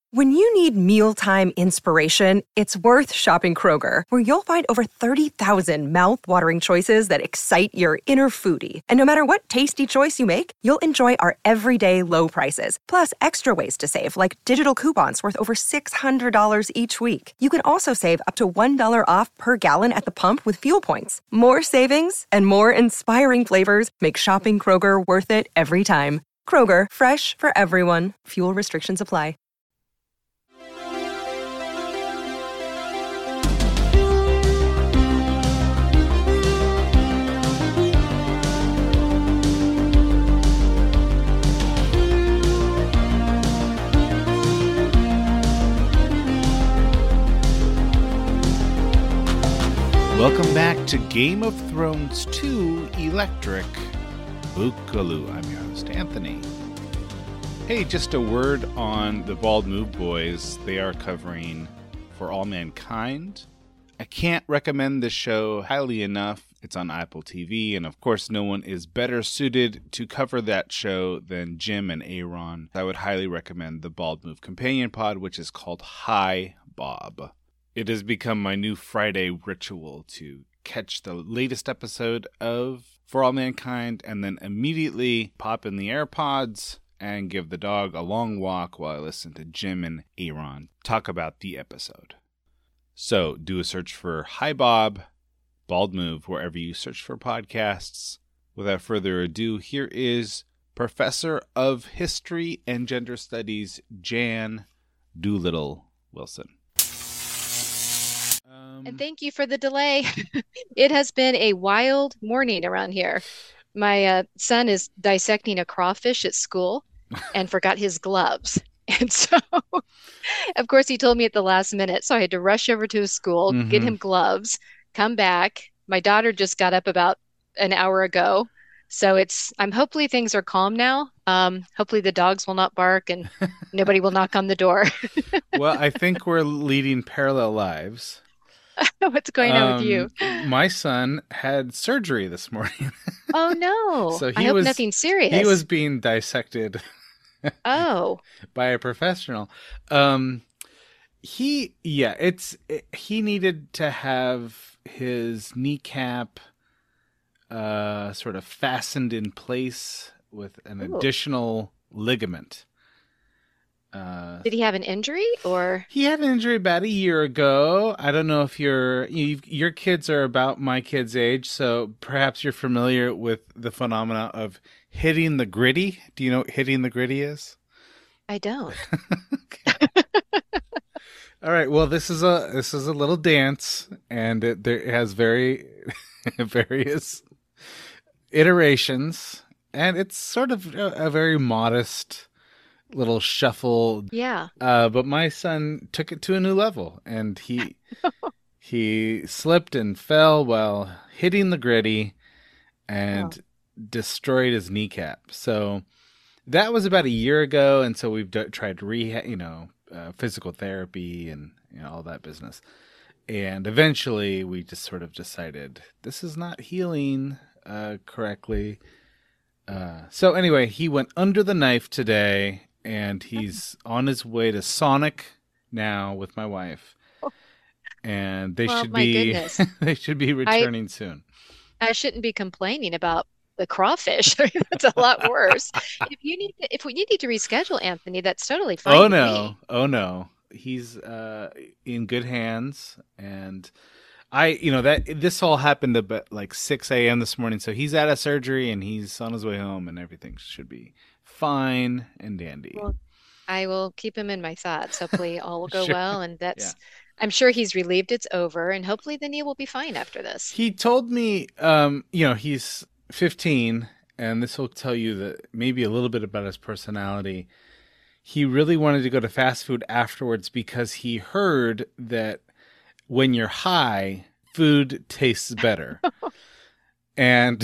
When you need mealtime inspiration, it's worth shopping Kroger, where you'll find over 30,000 mouth-watering choices that excite your inner foodie. And no matter what tasty choice you make, you'll enjoy our everyday low prices, plus extra ways to save, like digital coupons worth over $600 each week. You can also save up to $1 off per gallon at the pump with fuel points. More savings and more inspiring flavors make shopping Kroger worth it every time. Kroger, fresh for everyone. Fuel restrictions apply. Welcome back to Game of Thrones 2 Electric Boogaloo. I'm your host, Anthony. Hey, just a word on the Bald Move Boys. They are covering For All Mankind. I can't recommend this show highly enough. It's on Apple TV, and of course no one is better suited to cover that show than Jim and Aaron. I would highly recommend the Bald Move Companion Pod, which is called Hi Bob. It has become my new Friday ritual to catch the latest episode of For All Mankind and then immediately pop in the AirPods and give the dog a long walk while I listen to Jim and Aaron talk about the episode. So do a search for Hi Bob, Bald Move, wherever you search for podcasts. Without further ado, here is Professor of History and Gender Studies, Jan Doolittle Wilson. And thank you for the delay. It has been a wild morning around here. My son is dissecting a crawfish at school and forgot his gloves. And so, of course, he told me at the last minute. So I had to rush over to his school, get him gloves, come back. My daughter just got up about an hour ago. So hopefully things are calm now. Hopefully the dogs will not bark and nobody will knock on the door. Well, I think we're leading parallel lives. What's going on with you? My son had surgery this morning. Oh, no. So I hope nothing serious. He was being dissected by a professional. He needed to have his kneecap sort of fastened in place with an additional ligament. Did he have an injury, or? He had an injury about a year ago. I don't know if your kids are about my kid's age, so perhaps you're familiar with the phenomena of hitting the gritty. Do you know what hitting the gritty is? I don't. Okay. All right. Well, this is a little dance, and it has very various iterations, and it's sort of a very modest little shuffle. Yeah. But my son took it to a new level, and he slipped and fell while hitting the gritty and destroyed his kneecap. So that was about a year ago, and so we've tried rehab, physical therapy and all that business. And eventually we just sort of decided this is not healing correctly. So anyway, he went under the knife today, and he's on his way to Sonic now with my wife. And they should be returning soon. I shouldn't be complaining about the crawfish. That's a lot worse. If we need to reschedule, Anthony, that's totally fine. Oh no. He's in good hands, and that this all happened about like 6 a.m. this morning, so he's out of surgery and he's on his way home, and everything should be fine and dandy. Well, I will keep him in my thoughts. Hopefully all will go Sure. well, and I'm sure he's relieved it's over, and hopefully the knee will be fine after this. He told me, he's 15, and this will tell you that maybe a little bit about his personality. He really wanted to go to fast food afterwards because he heard that when you're high, food tastes better. And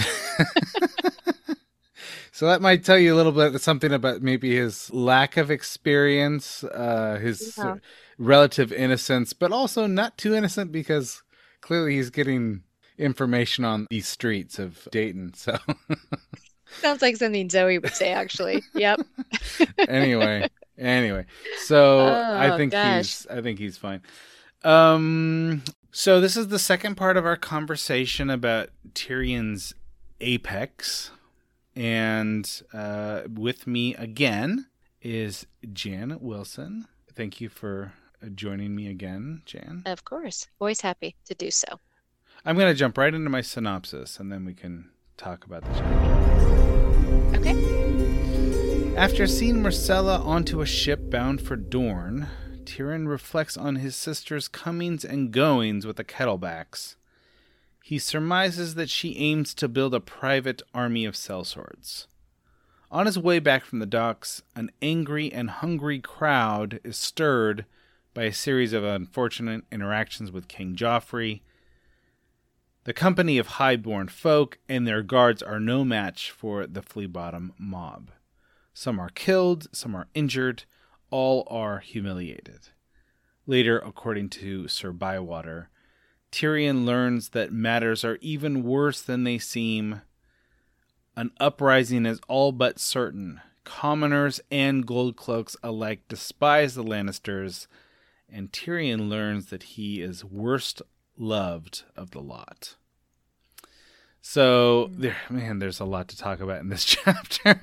so that might tell you a little bit something about maybe his lack of experience, his relative innocence, but also not too innocent because clearly he's getting information on these streets of Dayton. So Sounds like something Zoe would say, actually. Yep. Anyway, Anyway, so Oh gosh. I think he's fine. So this is the second part of our conversation about Tyrion's apex, and with me again is Jan Wilson. Thank you for joining me again, Jan. Of course. Always happy to do so. I'm going to jump right into my synopsis, and then we can talk about the chapter. Okay. After seeing Myrcella onto a ship bound for Dorne, Tyrion reflects on his sister's comings and goings with the Kettlebacks. He surmises that she aims to build a private army of sellswords. On his way back from the docks, an angry and hungry crowd is stirred by a series of unfortunate interactions with King Joffrey. The company of high-born folk and their guards are no match for the Flea Bottom mob. Some are killed, some are injured, all are humiliated. Later, according to Sir Bywater, Tyrion learns that matters are even worse than they seem. An uprising is all but certain. Commoners and Goldcloaks alike despise the Lannisters, and Tyrion learns that he is worst loved of the lot. So, there's a lot to talk about in this chapter.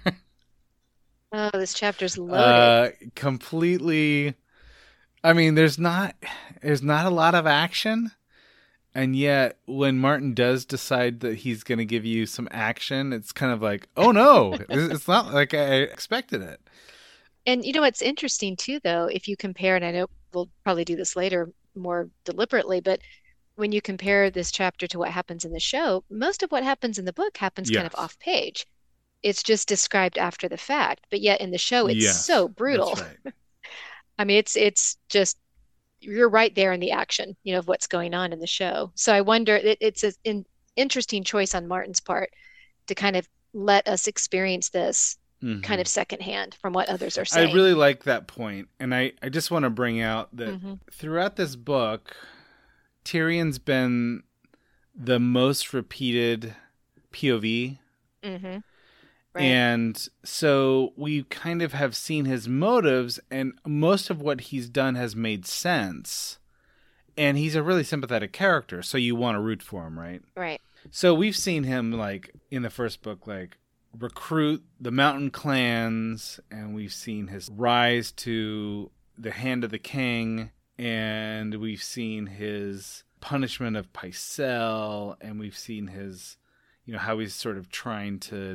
Oh, this chapter's loaded. Completely. I mean, there's not a lot of action, and yet when Martin does decide that he's going to give you some action, it's kind of like, oh no, it's not like I expected it. And you know what's interesting too, though, if you compare, and I know we'll probably do this later more deliberately, but when you compare this chapter to what happens in the show, most of what happens in the book happens kind of off page. It's just described after the fact, but yet in the show it's so brutal. That's right. I mean, it's just you're right there in the action, of what's going on in the show. So I wonder, it's an interesting choice on Martin's part to kind of let us experience this kind of secondhand from what others are saying. I really like that point, and I just want to bring out that throughout this book, Tyrion's been the most repeated POV. Mm-hmm. Right. And so we kind of have seen his motives, and most of what he's done has made sense. And he's a really sympathetic character, so you want to root for him, right? Right. So we've seen him, like, in the first book, like, recruit the mountain clans, and we've seen his rise to the hand of the king, and we've seen his punishment of Pycelle, and we've seen his, how he's sort of trying to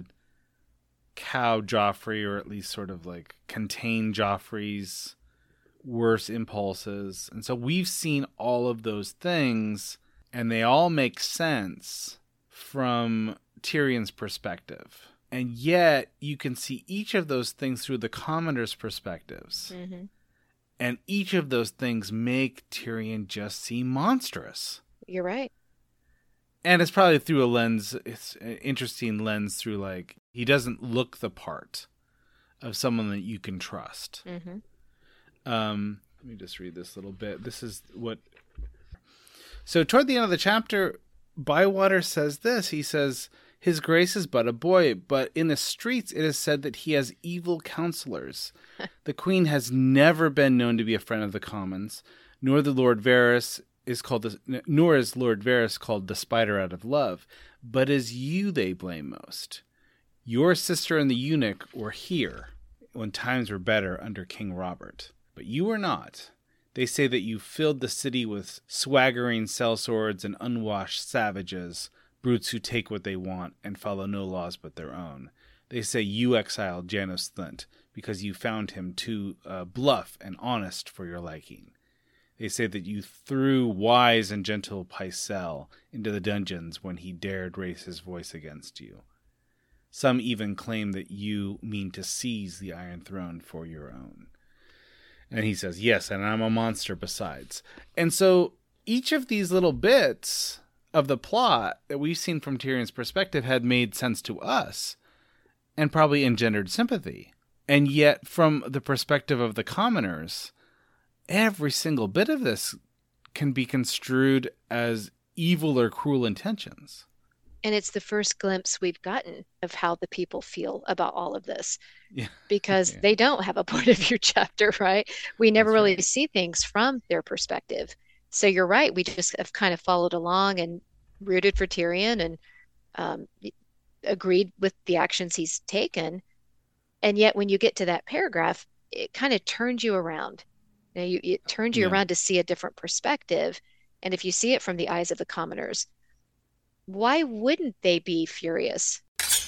cow Joffrey, or at least sort of like contain Joffrey's worst impulses. And so we've seen all of those things, and they all make sense from Tyrion's perspective. And yet you can see each of those things through the commoners' perspectives. Mm-hmm. And each of those things make Tyrion just seem monstrous. You're right. And it's probably through a lens, it's an interesting lens through, like, he doesn't look the part of someone that you can trust. Mm-hmm. Let me just read this little bit. This is what... So toward the end of the chapter, Bywater says this. He says, "His grace is but a boy, but in the streets it is said that he has evil counselors. The queen has never been known to be a friend of the commons, nor is Lord Varys called the spider out of love, but is you they blame most. Your sister and the eunuch were here when times were better under King Robert, but you were not. They say that you filled the city with swaggering sellswords and unwashed savages, brutes who take what they want and follow no laws but their own. They say you exiled Janos Slynt because you found him too bluff and honest for your liking. They say that you threw wise and gentle Pycelle into the dungeons when he dared raise his voice against you. Some even claim that you mean to seize the Iron Throne for your own." And he says, "Yes, and I'm a monster besides." And so each of these little bits of the plot that we've seen from Tyrion's perspective had made sense to us and probably engendered sympathy. And yet, from the perspective of the commoners, every single bit of this can be construed as evil or cruel intentions. And it's the first glimpse we've gotten of how the people feel about all of this, because they don't have a point of view chapter, right? We never really see things from their perspective. So you're right. We just have kind of followed along and rooted for Tyrion and agreed with the actions he's taken. And yet when you get to that paragraph, it kind of turns you around. It turns you around to see a different perspective. And if you see it from the eyes of the commoners, why wouldn't they be furious?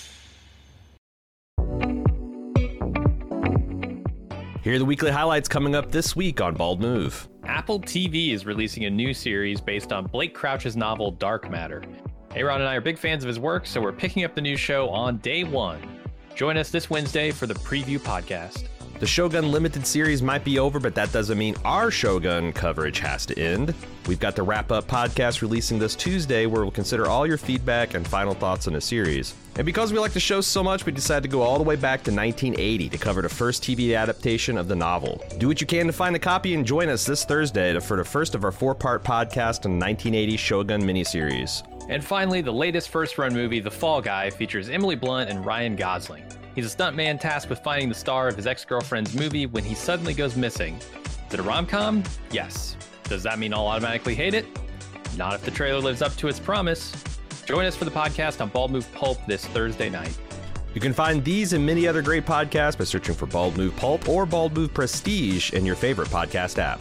Here are the weekly highlights coming up this week on Bald Move. Apple TV is releasing a new series based on Blake Crouch's novel Dark Matter. Aaron and I are big fans of his work, so we're picking up the new show on day one. Join us this Wednesday for the preview podcast. The Shogun Limited series might be over, but that doesn't mean our Shogun coverage has to end. We've got the wrap-up podcast releasing this Tuesday, where we'll consider all your feedback and final thoughts on the series. And because we like the show so much, we decided to go all the way back to 1980 to cover the first TV adaptation of the novel. Do what you can to find a copy and join us this Thursday for the first of our 4-part podcast on the 1980 Shogun miniseries. And finally, the latest first-run movie, The Fall Guy, features Emily Blunt and Ryan Gosling. He's a stuntman tasked with finding the star of his ex-girlfriend's movie when he suddenly goes missing. Is it a rom-com? Yes. Does that mean I'll automatically hate it? Not if the trailer lives up to its promise. Join us for the podcast on Bald Move Pulp this Thursday night. You can find these and many other great podcasts by searching for Bald Move Pulp or Bald Move Prestige in your favorite podcast app.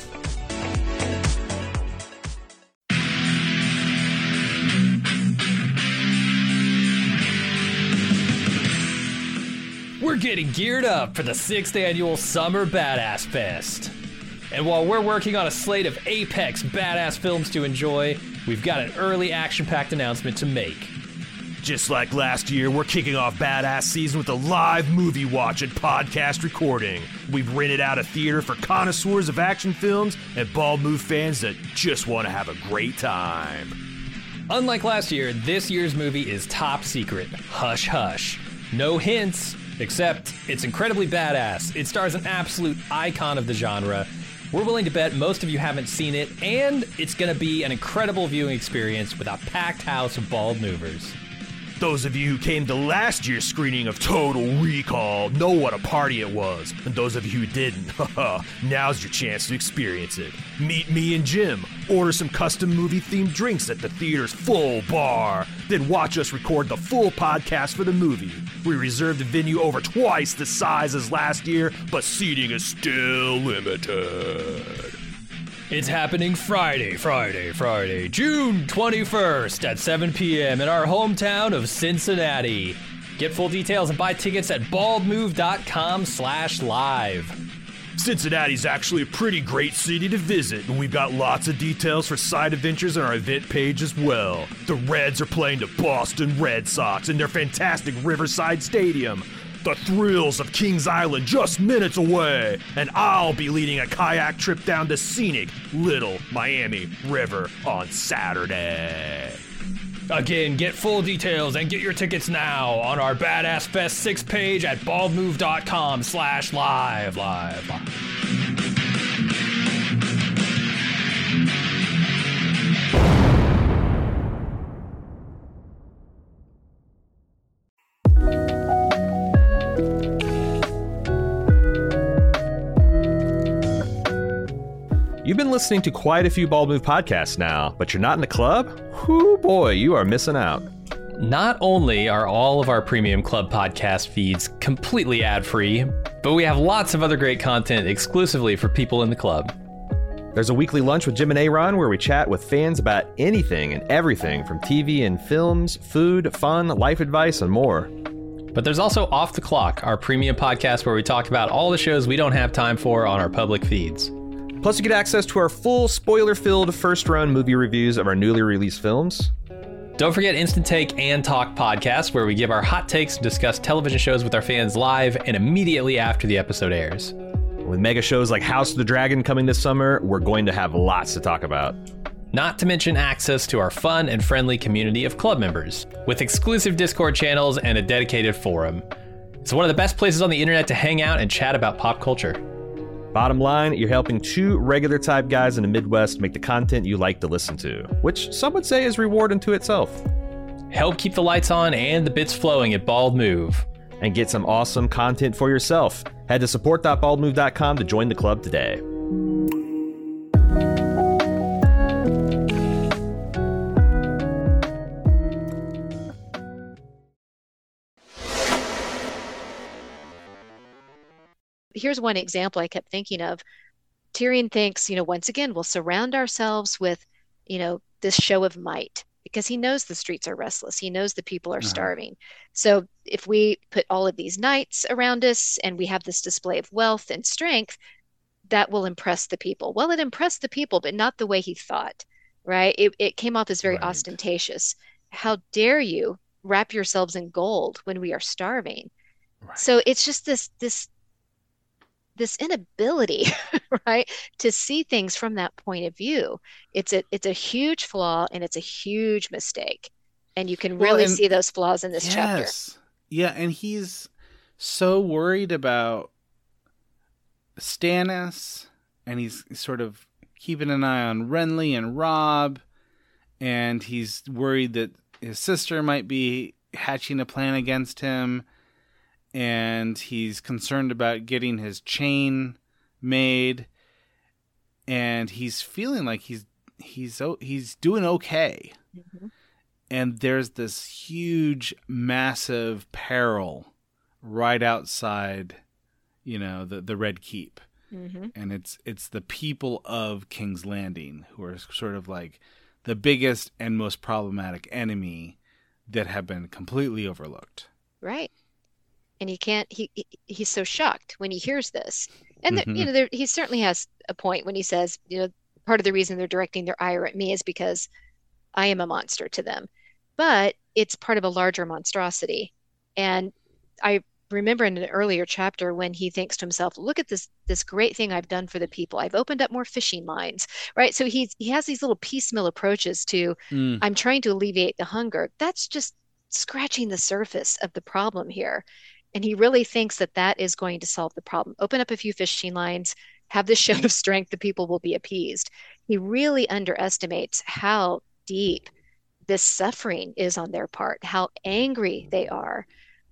We're getting geared up for the 6th annual Summer Badass Fest. And while we're working on a slate of apex badass films to enjoy, we've got an early action-packed announcement to make. Just like last year, we're kicking off Badass Season with a live movie watch and podcast recording. We've rented out a theater for connoisseurs of action films and Bald Move fans that just want to have a great time. Unlike last year, this year's movie is top secret. Hush hush. No hints. Except, it's incredibly badass. It stars an absolute icon of the genre. We're willing to bet most of you haven't seen it, and it's going to be an incredible viewing experience with a packed house of bald movers. Those of you who came to last year's screening of Total Recall know what a party it was. And those of you who didn't, now's your chance to experience it. Meet me and Jim, order some custom movie-themed drinks at the theater's full bar, then watch us record the full podcast for the movie. We reserved the venue over twice the size as last year, but seating is still limited. It's happening Friday, June 21st at 7 p.m. in our hometown of Cincinnati. Get full details and buy tickets at baldmove.com/live. Cincinnati's actually a pretty great city to visit, and we've got lots of details for side adventures on our event page as well. The Reds are playing the Boston Red Sox in their fantastic Riverside Stadium. The thrills of Kings Island just minutes away, and I'll be leading a kayak trip down the scenic Little Miami River on Saturday. Again, get full details and get your tickets now on our Badass Fest 6 page at baldmove.com/live. You've been listening to quite a few Bald Move podcasts now, but you're not in the club? Whoo boy, you are missing out. Not only are all of our premium club podcast feeds completely ad-free, but we have lots of other great content exclusively for people in the club. There's a weekly lunch with Jim and Aaron where we chat with fans about anything and everything from TV and films, food, fun, life advice, and more. But there's also Off the Clock, our premium podcast where we talk about all the shows we don't have time for on our public feeds. Plus, you get access to our full spoiler-filled first-run movie reviews of our newly released films. Don't forget Instant Take and Talk podcast, where we give our hot takes and discuss television shows with our fans live and immediately after the episode airs. With mega shows like House of the Dragon coming this summer, we're going to have lots to talk about. Not to mention access to our fun and friendly community of club members, with exclusive Discord channels and a dedicated forum. It's one of the best places on the internet to hang out and chat about pop culture. Bottom line, you're helping two regular type guys in the Midwest make the content you like to listen to, which some would say is reward unto itself. Help keep the lights on and the bits flowing at Bald Move. And get some awesome content for yourself. Head to support.baldmove.com to join the club today. Here's one example I kept thinking of. Tyrion thinks, once again, we'll surround ourselves with, this show of might, because he knows the streets are restless. He knows the people are starving. So if we put all of these knights around us and we have this display of wealth and strength, that will impress the people. Well, it impressed the people, but not the way he thought, right? It came off as very ostentatious. How dare you wrap yourselves in gold when we are starving? Right. So it's just this inability, right, to see things from that point of view. It's a huge flaw, and it's a huge mistake. And you can really see those flaws in this chapter. Yeah, and he's so worried about Stannis, and he's sort of keeping an eye on Renly and Robb, and he's worried that his sister might be hatching a plan against him. And he's concerned about getting his chain made, and he's feeling like he's doing okay. Mm-hmm. And there's this huge, massive peril right outside, the Red Keep, and it's the people of King's Landing who are sort of like the biggest and most problematic enemy that have been completely overlooked. Right. And he's so shocked when he hears this. And, he certainly has a point when he says, part of the reason they're directing their ire at me is because I am a monster to them. But it's part of a larger monstrosity. And I remember in an earlier chapter when he thinks to himself, look at this great thing I've done for the people. I've opened up more fishing lines, right? So he has these little piecemeal approaches to, I'm trying to alleviate the hunger. That's just scratching the surface of the problem here. And he really thinks that is going to solve the problem. Open up a few fishing lines, have this show of strength, the people will be appeased. He really underestimates how deep this suffering is on their part, how angry they are.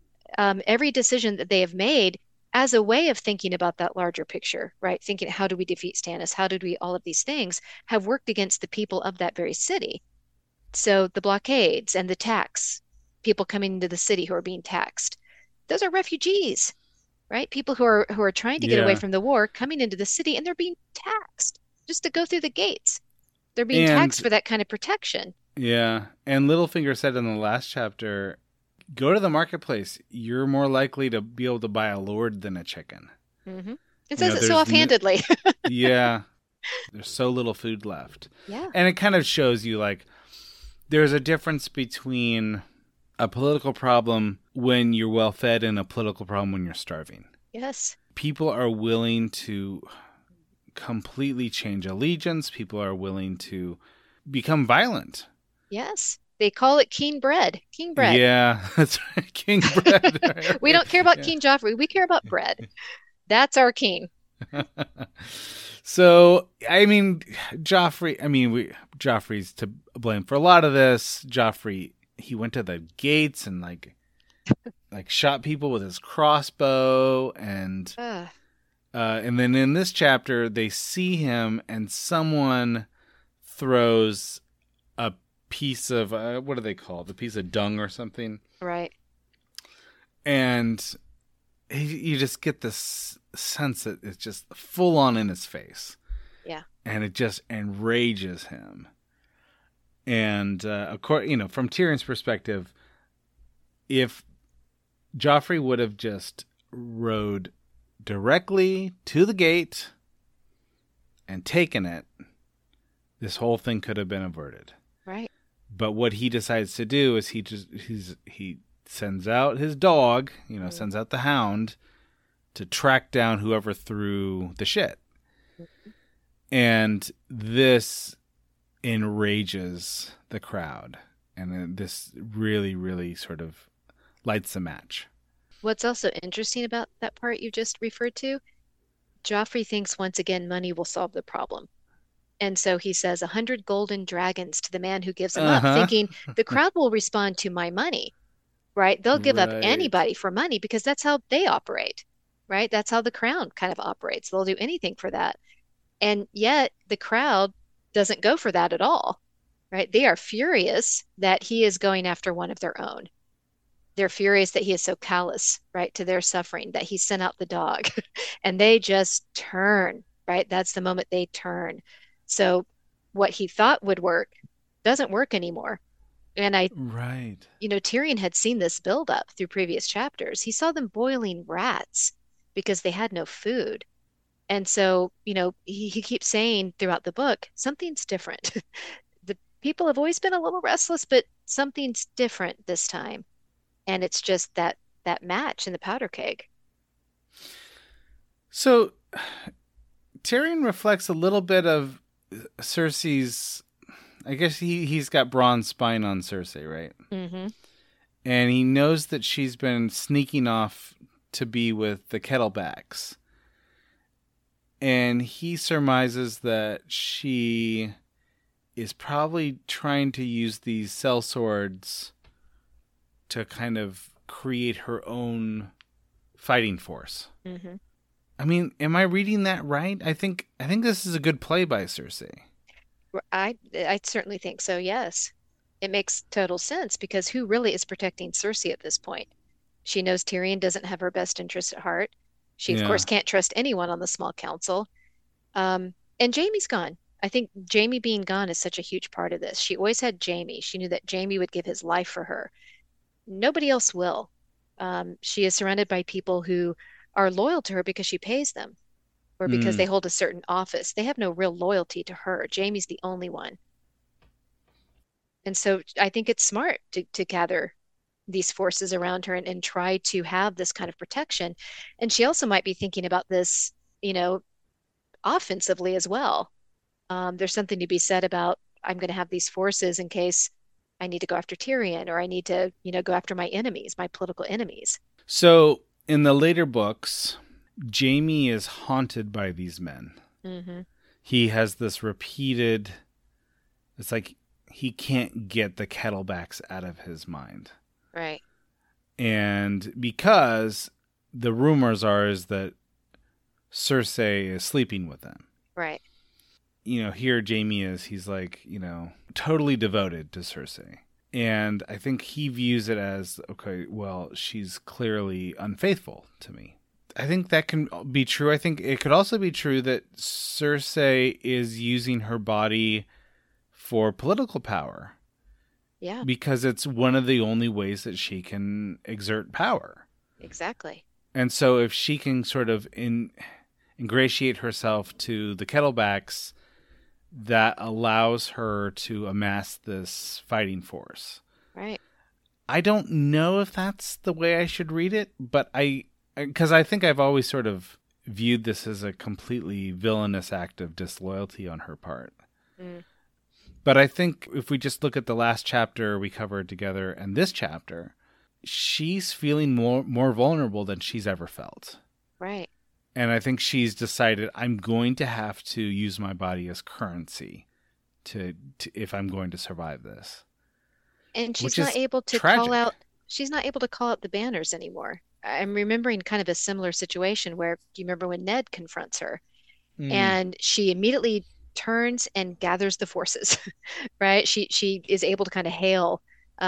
Every decision that they have made as a way of thinking about that larger picture, right? Thinking, how do we defeat Stannis? How did we, all of these things have worked against the people of that very city. So the blockades and the tax, people coming into the city who are being taxed, those are refugees, right? People who are trying to get away from the war, coming into the city, and they're being taxed just to go through the gates. They're being taxed for that kind of protection. Yeah. And Littlefinger said in the last chapter, go to the marketplace. You're more likely to be able to buy a lord than a chicken. Mm-hmm. It says it so offhandedly. Yeah. There's so little food left. Yeah. And it kind of shows you, like, there's a difference between a political problem when you're well fed and a political problem when you're starving. Yes. People are willing to completely change allegiance. People are willing to become violent. Yes. They call it keen bread. King bread. Yeah, that's right. King bread. We don't care about King Joffrey. We care about bread. That's our king. So, Joffrey's to blame for a lot of this. Joffrey, he went to the gates and like shot people with his crossbow, and then in this chapter they see him and someone throws a piece of what do they call it? A piece of dung or something, right? And you just get this sense that it's just full on in his face, and it just enrages him. And of course, from Tyrion's perspective, if Joffrey would have just rode directly to the gate and taken it, this whole thing could have been averted. Right. But what he decides to do is he sends out his dog, sends out the hound to track down whoever threw the shit. Mm-hmm. And this enrages the crowd. And this really, really sort of lights the match. What's also interesting about that part you just referred to, Joffrey thinks once again money will solve the problem. And so he says 100 golden dragons to the man who gives them up, Uh-huh. thinking the crowd will respond to my money, right? They'll give up Right. anybody for money because that's how they operate, right? That's how the crown kind of operates. They'll do anything for that. And yet the crowd doesn't go for that at all, right? They are furious that he is going after one of their own. They're furious that he is so callous, right, to their suffering, that he sent out the dog. And they just turn, right? That's the moment they turn. So what he thought would work doesn't work anymore. And Right. Tyrion had seen this build up through previous chapters. He saw them boiling rats because they had no food. And so, he keeps saying throughout the book, something's different. The people have always been a little restless, but something's different this time. And it's just that match in the powder keg. So Tyrion reflects a little bit of Cersei's. I guess he's got Bronn's spine on Cersei, right? Mm-hmm. And he knows that she's been sneaking off to be with the Kettlebacks. And he surmises that she is probably trying to use these sellswords to kind of create her own fighting force. Mm-hmm. I mean, am I reading that right? I think this is a good play by Cersei. I certainly think so, yes. It makes total sense because who really is protecting Cersei at this point? She knows Tyrion doesn't have her best interest at heart. She, of Yeah. course, can't trust anyone on the small council. And Jaime's gone. I think Jaime being gone is such a huge part of this. She always had Jaime. She knew that Jaime would give his life for her. Nobody else will. She is surrounded by people who are loyal to her because she pays them or because they Mm. hold a certain office. They have no real loyalty to her. Jaime's the only one. And so I think it's smart to gather these forces around her and try to have this kind of protection. And she also might be thinking about this, offensively as well. There's something to be said about I'm going to have these forces in case I need to go after Tyrion or I need to, go after my enemies, my political enemies. So in the later books, Jaime is haunted by these men. Mm-hmm. He has this repeated. It's like he can't get the Kettlebacks out of his mind. Right. And because the rumors are is that Cersei is sleeping with them. Right. Here Jaime he's like, totally devoted to Cersei. And I think he views it as, okay, well, she's clearly unfaithful to me. I think that can be true. I think it could also be true that Cersei is using her body for political power. Yeah, Because it's one of the only ways that she can exert power. exactly. And so if she can sort of ingratiate herself to the Kettlebacks, that allows her to amass this fighting force. Right. I don't know if that's the way I should read it, but because I think I've always sort of viewed this as a completely villainous act of disloyalty on her part. Mm. But I think if we just look at the last chapter we covered together and this chapter, she's feeling more vulnerable than she's ever felt. Right. And I think she's decided I'm going to have to use my body as currency to if I'm going to survive this. And Which is she's tragic. not able to call out the banners anymore. I'm remembering kind of a similar situation where, do you remember when Ned confronts her Mm, and she immediately turns and gathers the forces, right? She is able to kind of hail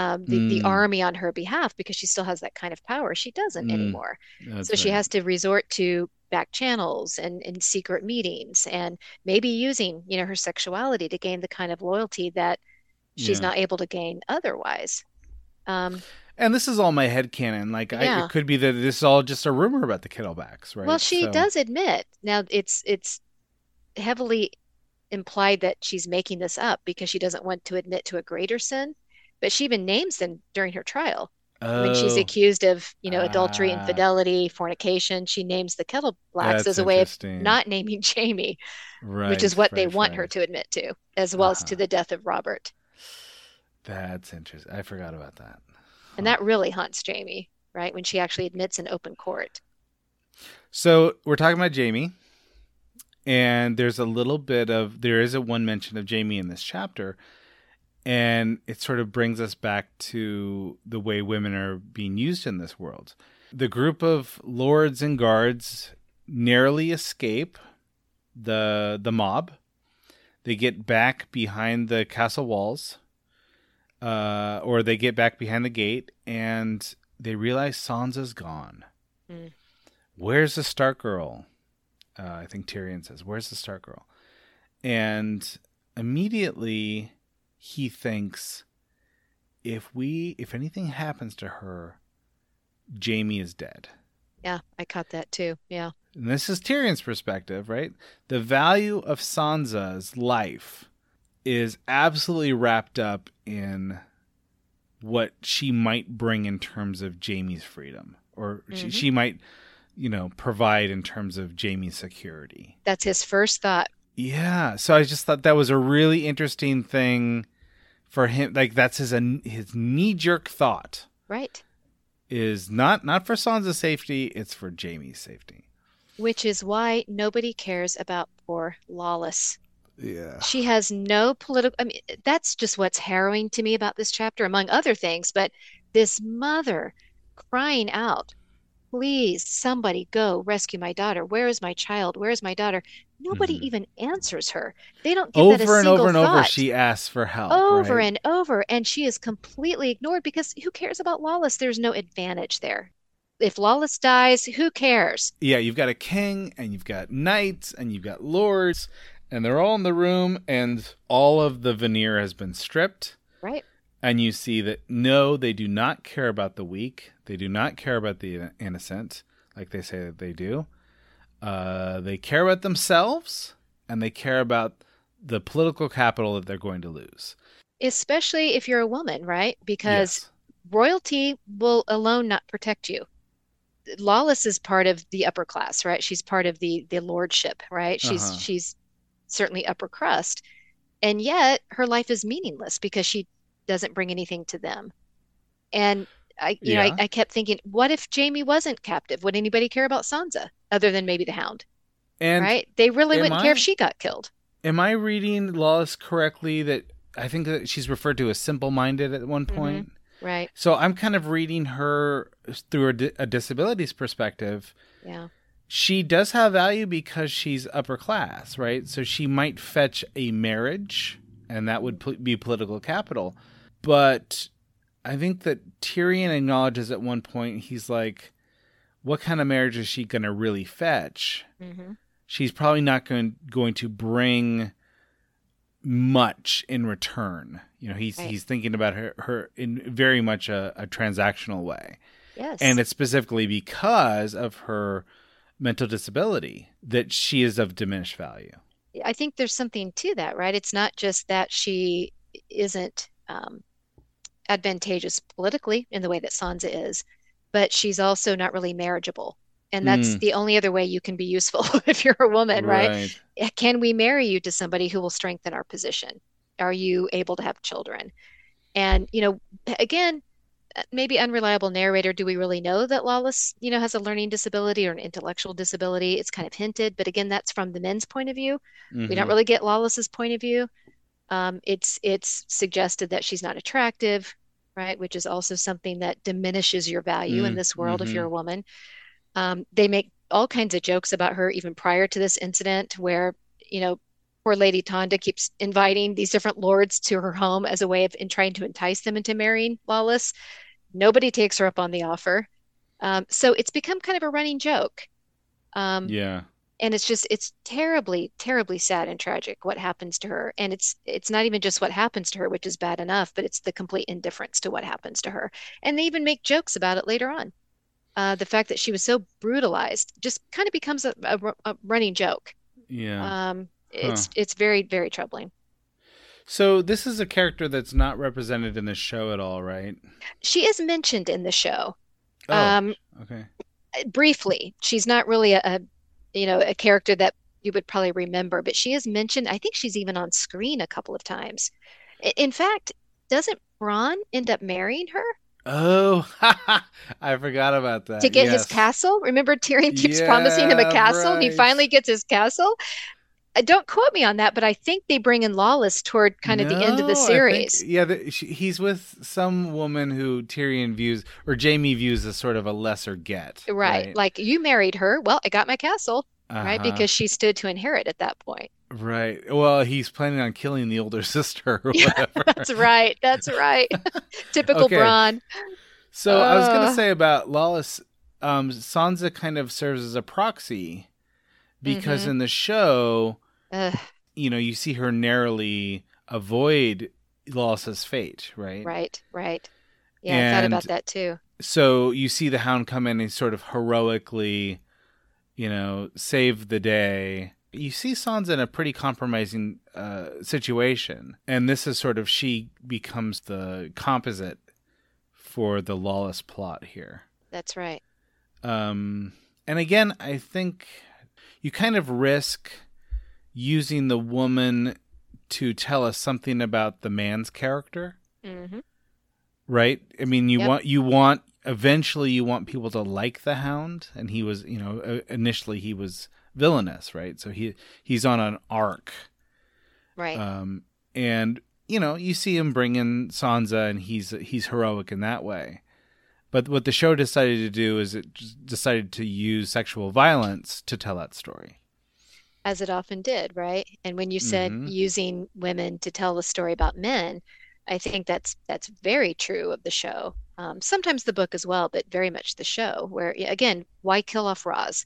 the mm, army on her behalf because she still has that kind of power. She doesn't mm. anymore. So That's she right. has to resort to back channels and secret meetings and maybe using, her sexuality to gain the kind of loyalty that she's Yeah. not able to gain otherwise. Um, And this is all my headcanon. Like, it yeah. could be that this is all just a rumor about the Kettlebacks, Well, right? she So, does admit now it's heavily implied that she's making this up because she doesn't want to admit to a greater sin, but she even names them during her trial. When she's oh, accused of, adultery, ah, infidelity, fornication, she names the kettle blacks as that's a way of interesting. not naming Jamie, which is Right, what they right, want her right. to admit to, as well as to Uh-huh. the death of Robert. That's interesting. I forgot about that. And Huh. that really haunts Jamie, right? When she actually admits in open court. So we're talking about Jamie, And there is a one mention of Jaime in this chapter. And it sort of brings us back to the way women are being used in this world. The group of lords and guards narrowly escape the mob. They get back behind the castle walls, or they get back behind the gate, and they realize Sansa's gone. Mm. Where's the Stark girl? I think Tyrion says, "Where's the Stark girl?" And immediately he thinks, if anything happens to her, Jaime is dead. Yeah, I caught that too. Yeah. And this is Tyrion's perspective, right? The value of Sansa's life is absolutely wrapped up in what she might bring in terms of Jaime's freedom, or she might, provide in terms of Jaime's security. That's his first thought. Yeah. So I just thought that was a really interesting thing for him. Like, that's his knee-jerk thought. Right. Is not for Sansa's safety, it's for Jaime's safety. Which is why nobody cares about poor Lawless. Yeah. She has no political... I mean, that's just what's harrowing to me about this chapter, among other things. But this mother crying out, please, somebody go rescue my daughter. Where is my child? Where is my daughter? Nobody even answers her. They don't give that a single thought. Over and over, she asks for help. Over and over. And she is completely ignored because who cares about Lawless? There's no advantage there. If Lawless dies, who cares? Yeah, you've got a king, and you've got knights, and you've got lords, and they're all in the room, and all of the veneer has been stripped. Right. And you see that, no, they do not care about the weak. They do not care about the innocent, like they say that they do. They care about themselves, and they care about the political capital that they're going to lose. Especially if you're a woman, right? Because royalty will alone not protect you. Lawless is part of the upper class, right? She's part of the lordship, right? She's certainly upper crust. And yet her life is meaningless because she doesn't bring anything to them. And I kept thinking, what if Jaime wasn't captive? Would anybody care about Sansa other than maybe the Hound? And right? They really wouldn't care if she got killed. Am I reading Lawless correctly that I think that she's referred to as simple-minded at one point? Right. So I'm kind of reading her through a disabilities perspective. Yeah. She does have value because she's upper class, right? So she might fetch a marriage, and that would be political capital. But I think that Tyrion acknowledges at one point, he's like, what kind of marriage is she going to really fetch? Mm-hmm. She's probably not going to bring much in return. He's thinking about her in very much a transactional way. Yes. And it's specifically because of her mental disability that she is of diminished value. I think there's something to that, right? It's not just that she isn't advantageous politically in the way that Sansa is, but she's also not really marriageable. And that's the only other way you can be useful if you're a woman, right? Can we marry you to somebody who will strengthen our position? Are you able to have children? And, again, maybe unreliable narrator, do we really know that Lawless, has a learning disability or an intellectual disability? It's kind of hinted, but again, that's from the men's point of view. Mm-hmm. We don't really get Lawless's point of view. It's suggested that she's not attractive, right? Which is also something that diminishes your value in this world if you're a woman. They make all kinds of jokes about her even prior to this incident where, poor Lady Tonda keeps inviting these different lords to her home as a way of trying to entice them into marrying Lawless. Nobody takes her up on the offer. So it's become kind of a running joke. And it's terribly, terribly sad and tragic what happens to her. And it's not even just what happens to her, which is bad enough, but it's the complete indifference to what happens to her. And they even make jokes about it later on. The fact that she was so brutalized just kind of becomes a running joke. Yeah. It's very, very troubling. So this is a character that's not represented in the show at all, right? She is mentioned in the show. Okay. Briefly. She's not really a character that you would probably remember, but she is mentioned. I think she's even on screen a couple of times. In fact, doesn't Bronn end up marrying her? Oh, I forgot about that. To get his castle. Remember Tyrion keeps promising him a castle and he finally gets his castle. Don't quote me on that, but I think they bring in Lawless toward kind of the end of the No, series. he's with some woman who Tyrion views, or Jaime views, as sort of a lesser get. Right. Like, you married her. Well, I got my castle, right? Uh-huh. Because she stood to inherit at that point. Right. Well, he's planning on killing the older sister or Yeah, whatever. that's right. That's right. Typical Okay. Bronn. So I was going to Uh. say about Lawless, Sansa kind of serves as a proxy because Mhm. in the show, Ugh, you see her narrowly avoid Lawless's fate, right? right. Yeah, I thought about And that too. so you see the Hound come in and sort of heroically, save the day. You see Sansa in a pretty compromising situation. And this is sort of, she becomes the composite for the Lawless plot here. That's right. And again, I think you kind of risk using the woman to tell us something about the man's character, Hmm. right? I mean, Yep. eventually you want people to like the Hound, and he was, initially he was villainous, right? So he's on an arc. Right. And you see him bring in Sansa, and he's heroic in that way. But what the show decided to do is it just decided to use sexual violence to tell that story. As it often did, right? And when you said Mhm. using women to tell a story about men, I think that's very true of the show. Sometimes the book as well, but very much the show. Where again, why kill off Roz?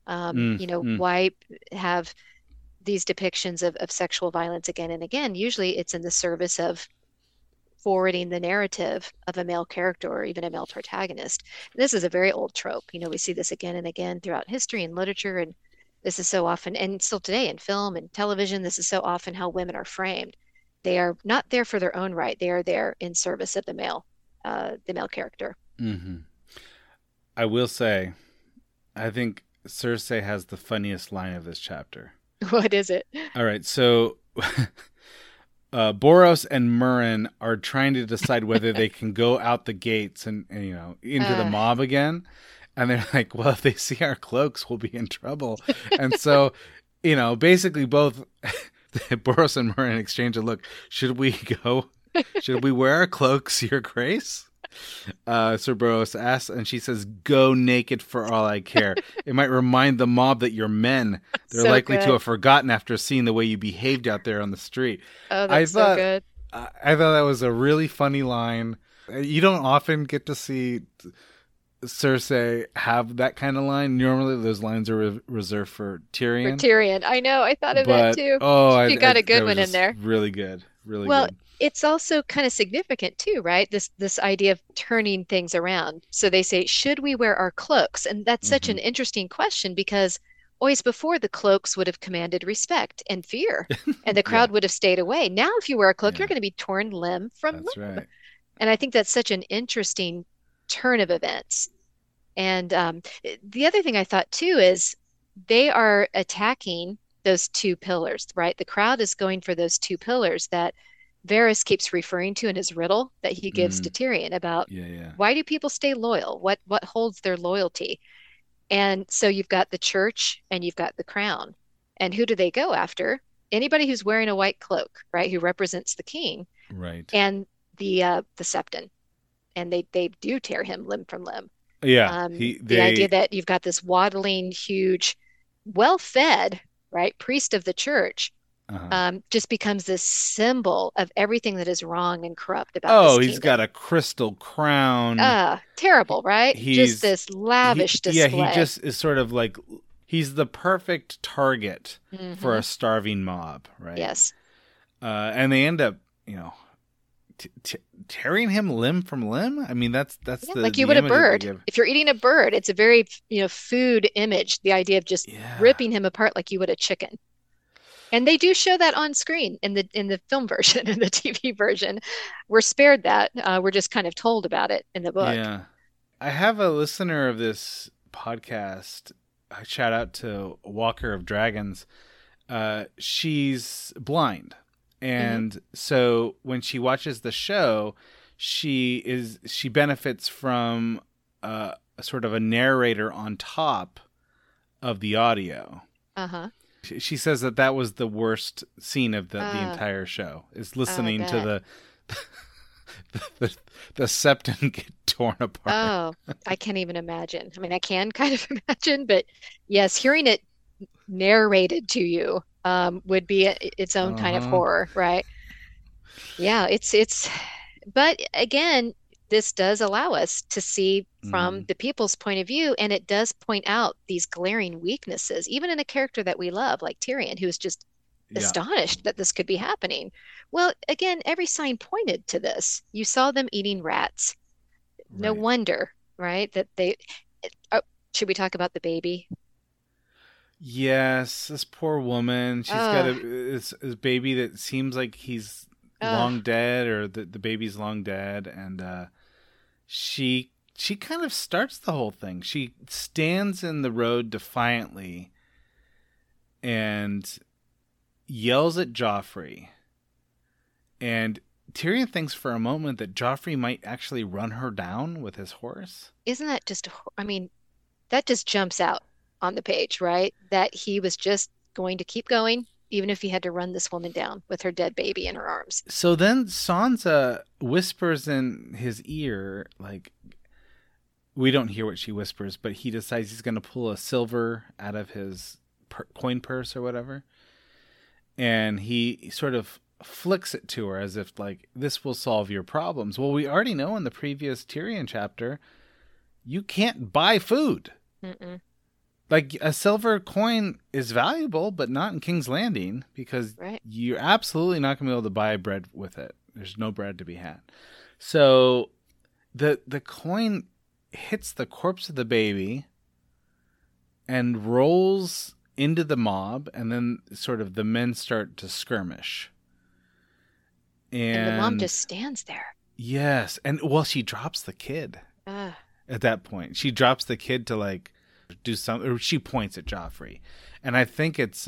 Why have these depictions of sexual violence again and again? Usually, it's in the service of forwarding the narrative of a male character or even a male protagonist. This is a very old trope. We see this again and again throughout history and literature, and this is so often, and still today in film and television, this is so often how women are framed. They are not there for their own right. They are there in service of the male character. Mm-hmm. I will say, I think Cersei has the funniest line of this chapter. What is it? All right, so Boros and Murren are trying to decide whether they can go out the gates and into the mob again. And they're like, well, if they see our cloaks, we'll be in trouble. And so, basically both Boros and Murren exchange a look. Should we go? Should we wear our cloaks, Your Grace? Sir Boros asks, and she says, go naked for all I care. It might remind the mob that you're men. They're So likely good. to have forgotten after seeing the way you behaved out there on the street. Oh, that's so good. I thought that was a really funny line. You don't often get to see Cersei have that kind of line. Normally those lines are reserved for Tyrion. For Tyrion. I know. I thought of that too. You got a good one in there. Really good. Really Well, good. it's also kind of significant too, right? This idea of turning things around. So they say, should we wear our cloaks? And that's such an interesting question because always before the cloaks would have commanded respect and fear, and the crowd would have stayed away. Now, if you wear a cloak, Yeah. you're going to be torn limb from That's limb. right. And I think that's such an interesting turn of events. And the other thing I thought too is they are attacking those two pillars, right? The crowd is going for those two pillars that Varys keeps referring to in his riddle that he gives to Tyrion about Yeah. why do people stay loyal? What holds their loyalty? And so you've got the church and you've got the crown. And who do they go after? Anybody who's wearing a white cloak, right? Who represents the king Right. and the Septon. And they do tear him limb from limb. Yeah. The idea that you've got this waddling, huge, well-fed, right, priest of the church just becomes this symbol of everything that is wrong and corrupt about this he's kingdom. got a crystal crown. Terrible, right? Just this lavish display. Yeah, he just is sort of like, he's the perfect target for a starving mob, right? Yes. And they end up, tearing him limb from limb. I mean, that's like you would a bird. If you're eating a bird, it's a very food image. The idea of just ripping him apart like you would a chicken. And they do show that on screen in the film version, in the TV version. We're spared that. We're just kind of told about it in the book. Yeah, I have a listener of this podcast. Shout out to Walker of Dragons. She's blind. And so when she watches the show, she benefits from sort of a narrator on top of the audio. Uh-huh. She says that was the worst scene of the entire show, is listening to the septum get torn apart. Oh, I can't even imagine. I mean, I can kind of imagine, but yes, hearing it narrated to you would be its own kind of horror, right? Yeah, but again, this does allow us to see from the people's point of view, and it does point out these glaring weaknesses, even in a character that we love, like Tyrion, who is just astonished that this could be happening. Well, again, every sign pointed to this. You saw them eating rats. No wonder, right? That they. Should we talk about the baby? Yes, this poor woman. She's got this baby that seems like he's long dead, or the baby's long dead, and she kind of starts the whole thing. She stands in the road defiantly and yells at Joffrey, and Tyrion thinks for a moment that Joffrey might actually run her down with his horse. Isn't that just, I mean, that just jumps out on the page, right? That he was just going to keep going, even if he had to run this woman down with her dead baby in her arms. So then Sansa whispers in his ear, like, we don't hear what she whispers, but he decides he's going to pull a silver out of his coin purse or whatever. And he sort of flicks it to her as if, like, this will solve your problems. Well, we already know in the previous Tyrion chapter, you can't buy food. Mm-mm. Like, a silver coin is valuable, but not in King's Landing, because you're absolutely not going to be able to buy bread with it. There's no bread to be had. So the coin hits the corpse of the baby and rolls into the mob, and then sort of the men start to skirmish. And the mom just stands there. Yes. And, well, she drops the kid at that point. She drops the kid to, like, do something, or she points at Joffrey. And I think it's,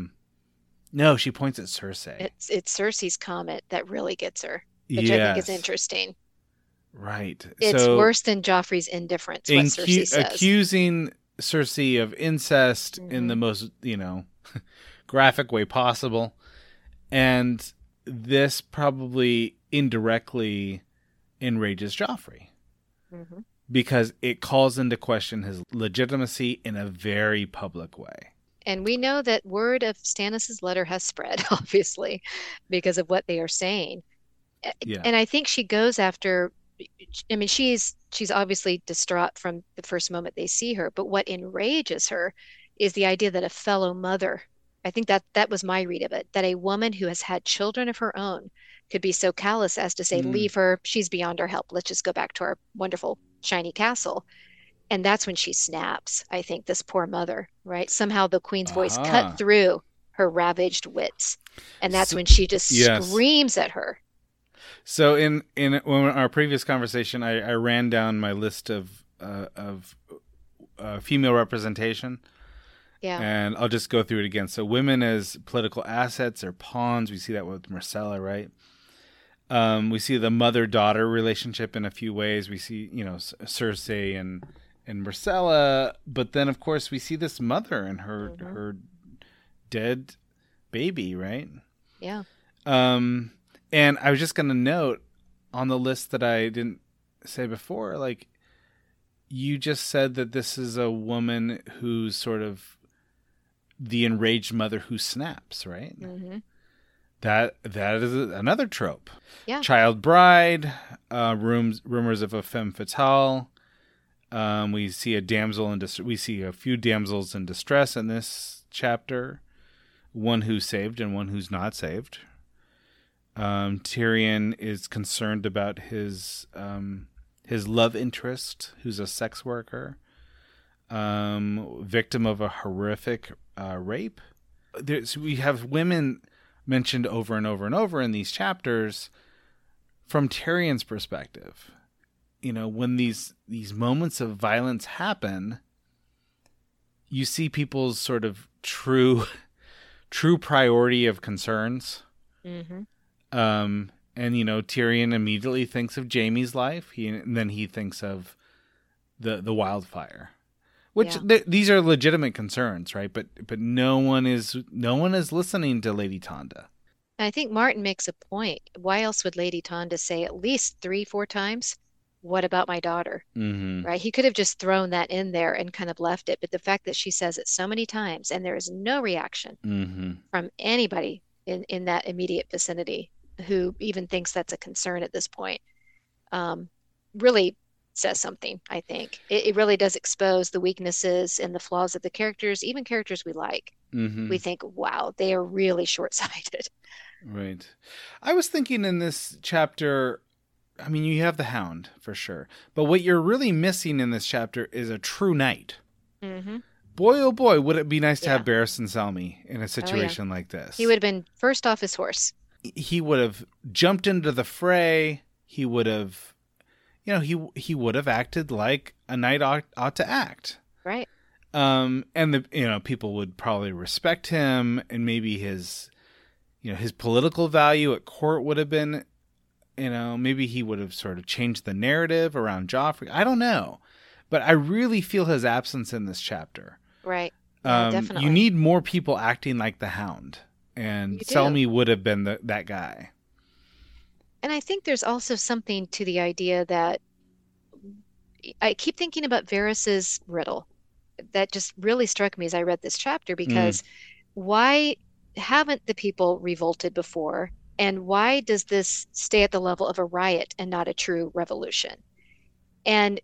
no, she points at Cersei. It's Cersei's comment that really gets her, which I think is interesting. Right. It's worse than Joffrey's indifference, what Cersei says. Accusing Cersei of incest in the most, graphic way possible. And this probably indirectly enrages Joffrey. Mm-hmm. Because it calls into question his legitimacy in a very public way. And we know that word of Stannis' letter has spread, obviously, because of what they are saying. Yeah. And I think she goes after, I mean, she's obviously distraught from the first moment they see her, but what enrages her is the idea that a fellow mother, I think that was my read of it, that a woman who has had children of her own could be so callous as to say, leave her, she's beyond our help. Let's just go back to our wonderful shiny castle. And that's when she snaps, I think, this poor mother, right? Somehow the queen's voice cut through her ravaged wits. And that's when she just screams at her. So in our previous conversation, I ran down my list of female representation. Yeah. And I'll just go through it again. So women as political assets or pawns. We see that with Myrcella, right? We see the mother-daughter relationship in a few ways. We see, Cersei and Myrcella, but then of course we see this mother and her dead baby, right? Yeah. And I was just going to note on the list that I didn't say before, like, you just said that this is a woman who's sort of the enraged mother who snaps, right? Mm-hmm. That is another trope. Yeah. Child bride, rumors of a femme fatale. We see a damsel in distress. We see a few damsels in distress in this chapter. One who's saved and one who's not saved. Tyrion is concerned about his love interest, who's a sex worker, victim of a horrific rape. We have women mentioned over and over and over in these chapters from Tyrion's perspective. When these moments of violence happen, you see people's sort of true priority of concerns. Mm-hmm. And Tyrion immediately thinks of Jaime's life. And then he thinks of the wildfire. Which these are legitimate concerns, right? But no one is listening to Lady Tonda. I think Martin makes a point. Why else would Lady Tonda say at least 3-4 times, "What about my daughter?" Mm-hmm. Right? He could have just thrown that in there and kind of left it. But the fact that she says it so many times and there is no reaction Mm-hmm. from anybody in that immediate vicinity who even thinks that's a concern at this point, really says something, I think. It really does expose the weaknesses and the flaws of the characters, even characters we like. Mm-hmm. We think, wow, they are really short-sighted. Right. I was thinking in this chapter, I mean, you have the Hound for sure, but what you're really missing in this chapter is a true knight. Mm-hmm. Boy, oh boy, would it be nice to Yeah. have Barristan Selmy in a situation like this. He would have been first off his horse. He would have jumped into the fray. He would have, he would have acted like a knight ought to act. Right. And people would probably respect him, and maybe his political value at court would have been, maybe he would have sort of changed the narrative around Joffrey. I don't know, but I really feel his absence in this chapter. Right. Yeah, definitely. You need more people acting like the Hound, and You do. Selmy would have been that guy. And I think there's also something to the idea that I keep thinking about Varys's riddle. That just really struck me as I read this chapter, because why haven't the people revolted before? And why does this stay at the level of a riot and not a true revolution? And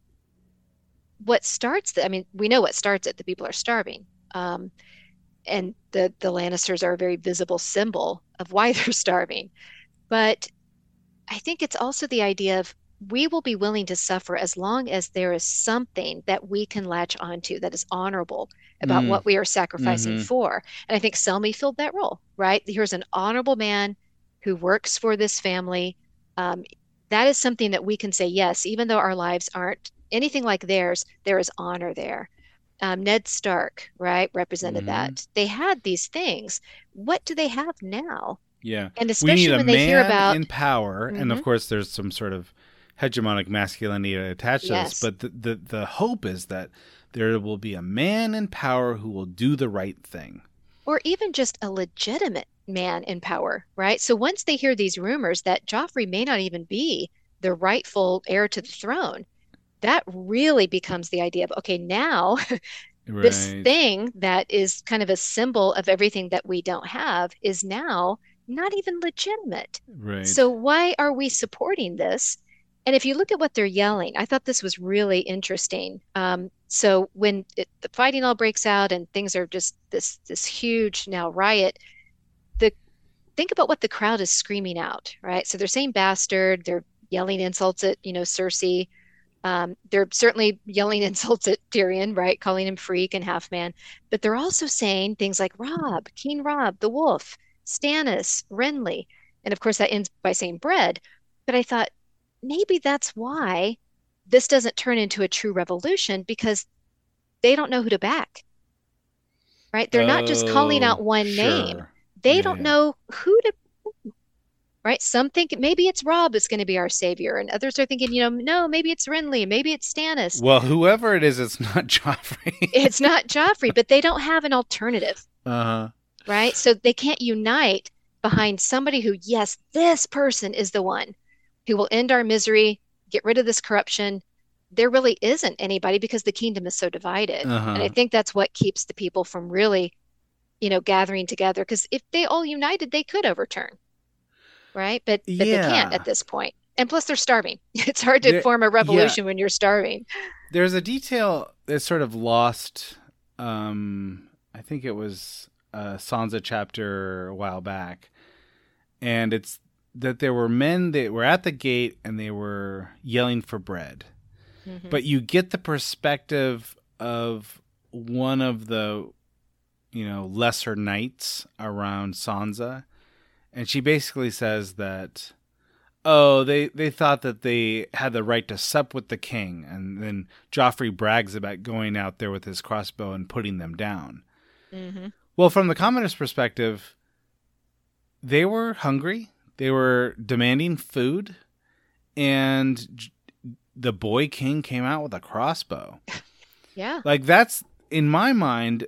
we know what starts it. The people are starving. And the Lannisters are a very visible symbol of why they're starving. But I think it's also the idea of we will be willing to suffer as long as there is something that we can latch onto that is honorable about what we are sacrificing for. And I think Selmy filled that role, right? Here's an honorable man who works for this family. That is something that we can say, yes, even though our lives aren't anything like theirs, there is honor there. Ned Stark, right, represented that. They had these things. What do they have now? Yeah. And especially when they hear about in power, and of course there's some sort of hegemonic masculinity attached to this, but the hope is that there will be a man in power who will do the right thing. Or even just a legitimate man in power, right? So once they hear these rumors that Joffrey may not even be the rightful heir to the throne, that really becomes the idea of, okay, now this thing that is kind of a symbol of everything that we don't have is now not even legitimate. Right. So why are we supporting this? And if you look at what they're yelling, I thought this was really interesting. So when the fighting all breaks out and things are just this huge now riot, think about what the crowd is screaming out, right? So they're saying bastard, they're yelling insults at, Cersei. They're certainly yelling insults at Tyrion, right? Calling him freak and half man. But they're also saying things like Robb, King Robb, the Wolf, Stannis, Renly. And of course that ends by saying bread. But I thought, maybe that's why this doesn't turn into a true revolution, because they don't know who to back, right? They're not just calling out one name. They don't know who to, right? Some think maybe it's Robb that's going to be our savior, and others are thinking, no, maybe it's Renly, maybe it's Stannis. Well, whoever it is, it's not Joffrey. It's not Joffrey, but they don't have an alternative, right? So they can't unite behind somebody who, yes, this person is the one who will end our misery, get rid of this corruption. There really isn't anybody, because the kingdom is so divided. And I think that's what keeps the people from really, gathering together. Because if they all united, they could overturn, right? But they can't at this point. And plus, they're starving. It's hard to form a revolution when you're starving. There's a detail that's sort of lost. I think it was a Sansa chapter a while back. And it's that there were men that were at the gate and they were yelling for bread. But you get the perspective of one of the, lesser knights around Sansa. And she basically says that, they thought that they had the right to sup with the king. And then Joffrey brags about going out there with his crossbow and putting them down. Well, from the commoner's perspective, they were hungry. They were demanding food. And the boy king came out with a crossbow. Yeah. Like, that's, in my mind,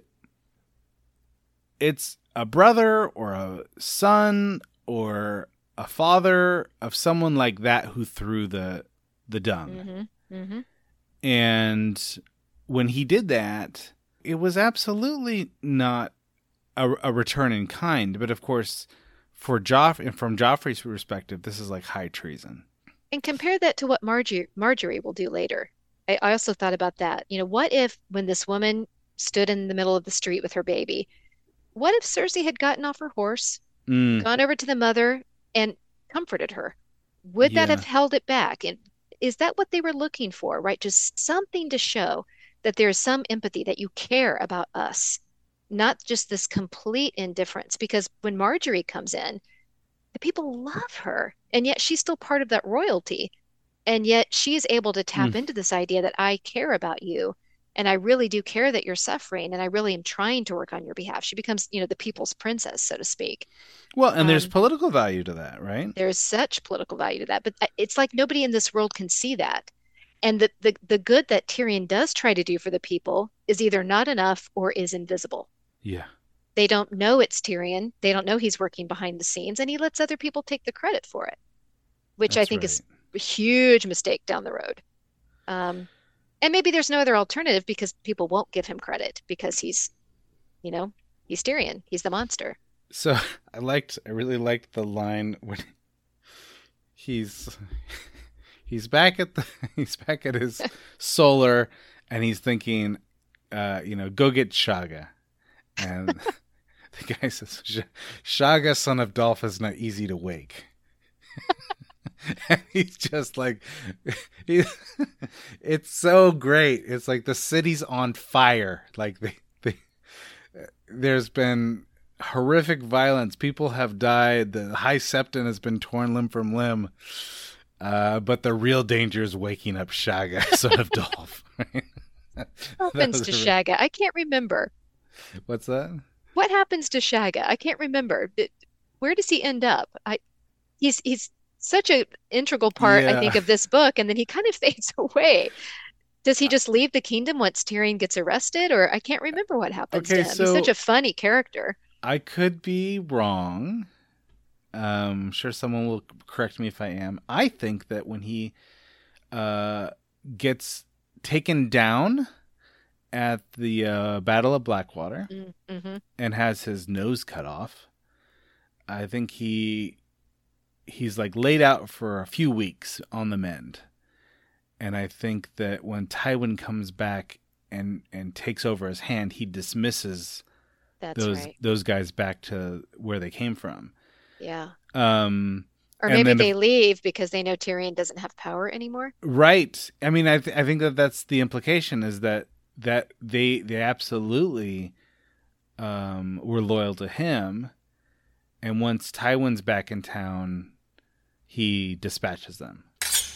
it's a brother or a son or a father of someone like that who threw the dung. Mm-hmm. Mm-hmm. And when he did that, it was absolutely not a return in kind. But of course, from Joffrey's perspective, this is like high treason. And compare that to what Marjorie will do later. I also thought about that. What if when this woman stood in the middle of the street with her baby, what if Cersei had gotten off her horse, gone over to the mother, and comforted her? Would that have held it back? And is that what they were looking for, right? Just something to show that there's some empathy, that you care about us, not just this complete indifference. Because when Marjorie comes in, the people love her, and yet she's still part of that royalty. And yet she's able to tap into this idea that I care about you, and I really do care that you're suffering, and I really am trying to work on your behalf. She becomes, the people's princess, so to speak. Well, and there's political value to that, right? There's such political value to that, but it's like nobody in this world can see that. And the good that Tyrion does try to do for the people is either not enough or is invisible. Yeah. They don't know it's Tyrion. They don't know he's working behind the scenes, and he lets other people take the credit for it, which I think is a huge mistake down the road. And maybe there's no other alternative because people won't give him credit because he's Tyrion. He's the monster. So I really liked the line when he's back at his solar, and he's thinking, go get Shaga. And the guy says, Shaga, son of Dolph, is not easy to wake. And he's just like, it's so great. It's like the city's on fire. Like there's been horrific violence. People have died. The High Septon has been torn limb from limb. But the real danger is waking up Shaga, son of Dolph. What happens to Shaga? I can't remember. What's that? What happens to Shaga? I can't remember. Where does he end up? He's such an integral part, I think, of this book, and then he kind of fades away. Does he just leave the kingdom once Tyrion gets arrested, or I can't remember what happens to him. He's such a funny character. I could be wrong. I'm sure someone will correct me if I am. I think that when he gets taken down at the Battle of Blackwater and has his nose cut off, I think he's like laid out for a few weeks on the mend. And I think that when Tywin comes back and takes over his hand, he dismisses those guys back to where they came from. Yeah. Or maybe they leave because they know Tyrion doesn't have power anymore. Right. I mean, I think that's the implication, is that they absolutely were loyal to him. And once Tywin's back in town, he dispatches them.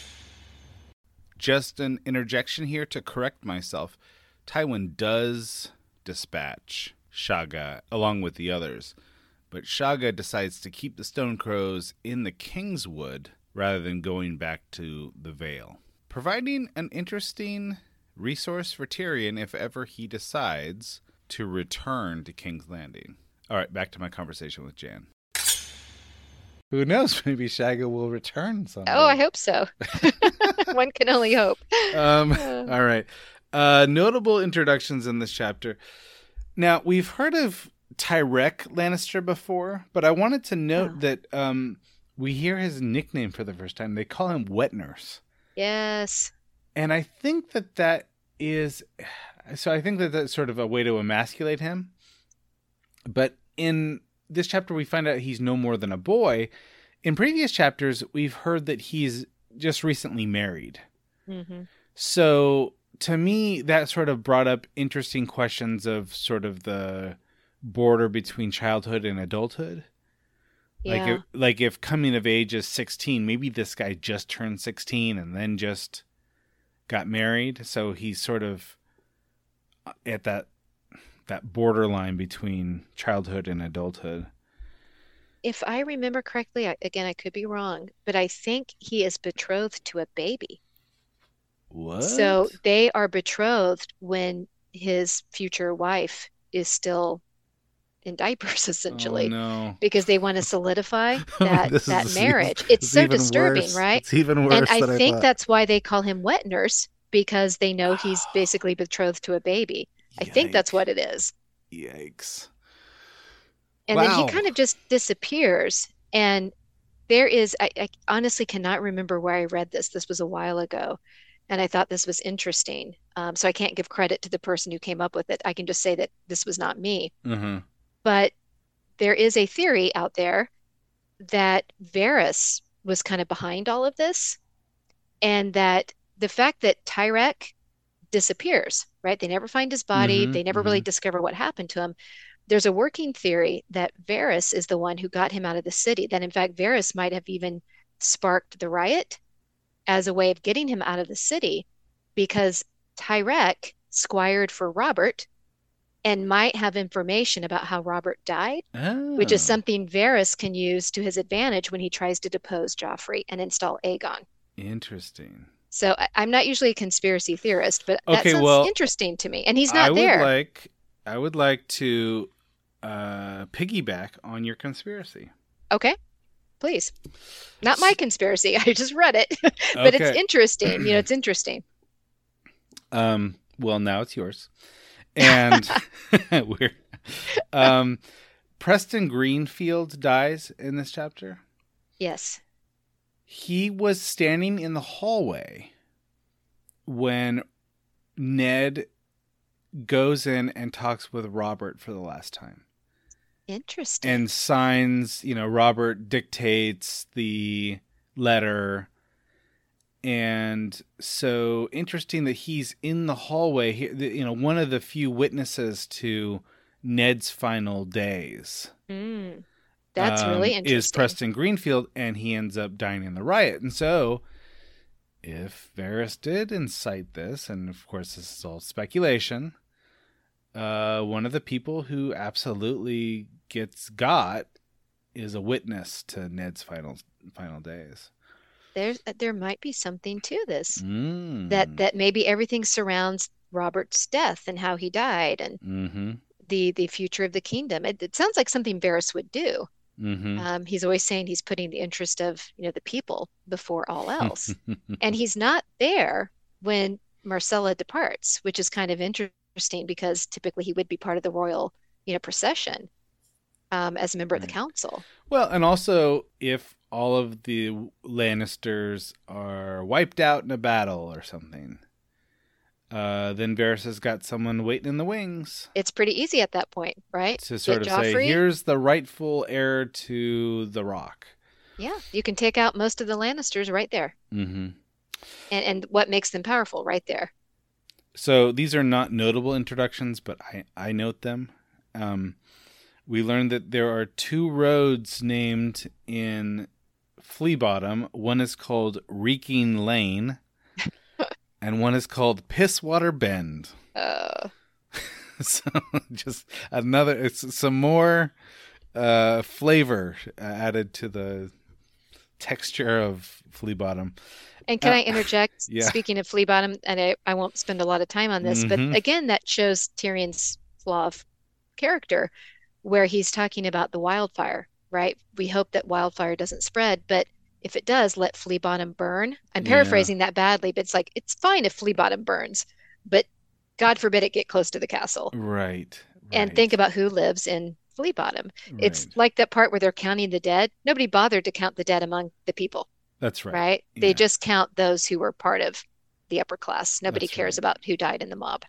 Just an interjection here to correct myself. Tywin does dispatch Shaga along with the others, but Shaga decides to keep the Stone Crows in the Kingswood rather than going back to the Vale, providing an interesting resource for Tyrion if ever he decides to return to King's Landing. All right, back to my conversation with Jan. Who knows? Maybe Shaga will return someday. Oh, I hope so. One can only hope. All right. Notable introductions in this chapter. Now, we've heard of Tyrek Lannister before, but I wanted to note that we hear his nickname for the first time. They call him Wet Nurse. Yes. And I think that is... So I think that that's sort of a way to emasculate him. But in this chapter, we find out he's no more than a boy. In previous chapters, we've heard that he's just recently married. Mm-hmm. So to me, that sort of brought up interesting questions of sort of the border between childhood and adulthood. Yeah. Like if coming of age is 16, maybe this guy just turned 16 and then just got married. So he's sort of at that borderline between childhood and adulthood. If I remember correctly, again, I could be wrong, but I think he is betrothed to a baby. What? So they are betrothed when his future wife is still in diapers, Oh essentially, no. because they want to solidify that This is marriage. It's so even disturbing, worse. right? It's even And worse I than I think thought. that's why they call him wet nurse, because they know he's basically betrothed to a baby. I think that's what it is. Yikes. And then he Wow. kind of just disappears. And there is, I honestly cannot remember where I read this. This was a while ago. And I thought this was interesting. So I can't give credit to the person who came up with it. I can just say that this was not me. Mm-hmm. But there is a theory out there that Varys was kind of behind all of this, and that the fact that Tyrek disappears, right? They never find his body. Mm-hmm. They never really discover what happened to him. There's a working theory that Varys is the one who got him out of the city, that in fact Varys might have even sparked the riot as a way of getting him out of the city, because Tyrek squired for Robert and might have information about how Robert died, which is Oh. something Varys can use to his advantage when he tries to depose Joffrey and install Aegon. Interesting. So I'm not usually a conspiracy theorist, but that Okay, sounds well, interesting to me. And he's not there. I would like to piggyback on your conspiracy. Okay, please. Not my conspiracy. I just read it, but it's Okay. interesting. You know, it's interesting. Well, now it's yours. And we're Preston Greenfield dies in this chapter. Yes. He was standing in the hallway when Ned goes in and talks with Robert for the last time. Interesting. And signs, Robert dictates the letter. And so interesting that he's in the hallway, one of the few witnesses to Ned's final days. That's really interesting. Is Preston Greenfield, and he ends up dying in the riot. And so if Varys did incite this, and of course this is all speculation, one of the people who absolutely got is a witness to Ned's final days. There might be something to this. That maybe everything surrounds Robert's death and how he died, and the future of the kingdom. It sounds like something Varys would do. He's always saying he's putting the interest of the people before all else, and he's not there when Marcella departs, which is kind of interesting because typically he would be part of the royal procession as a member of the council. Well, and also if all of the Lannisters are wiped out in a battle or something, then Varys has got someone waiting in the wings. It's pretty easy at that point, right? To sort of say, here's the rightful heir to the Rock. Yeah, you can take out most of the Lannisters right there. And what makes them powerful right there. So these are not notable introductions, but I note them. We learned that there are 2 roads named in Flea Bottom. One is called Reeking Lane, and one is called Pisswater Bend. So just it's some more flavor added to the texture of Flea Bottom. And can I interject? Yeah. Speaking of Flea Bottom, and I won't spend a lot of time on this, but again, that shows Tyrion's flaw of character, where he's talking about the wildfire, right? We hope that wildfire doesn't spread, but if it does, let Flea Bottom burn. I'm paraphrasing that badly, but it's fine if Flea Bottom burns, but God forbid it get close to the castle. Right. And think about who lives in Flea Bottom. Right. It's like that part where they're counting the dead. Nobody bothered to count the dead among the people. That's right. Right? Yeah. They just count those who were part of the upper class. Nobody cares about who died in the mob.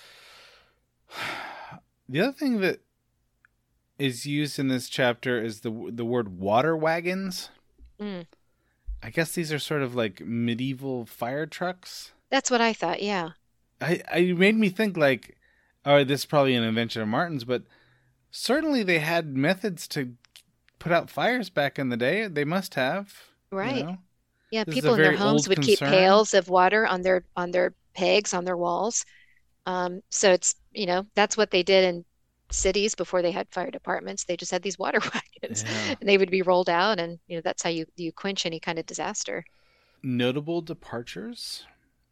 The other thing that is used in this chapter is the word water wagons. I guess these are sort of like medieval fire trucks. That's what I thought, yeah. I made me think like, oh, this is probably an invention of Martin's, but certainly they had methods to put out fires back in the day. They must have. Right. Yeah, people in their homes would keep pails of water on their pegs, on their walls. So it's, that's what they did in cities before they had fire departments. They just had these water wagons, and they would be rolled out, and that's how you quench any kind of disaster. Notable departures.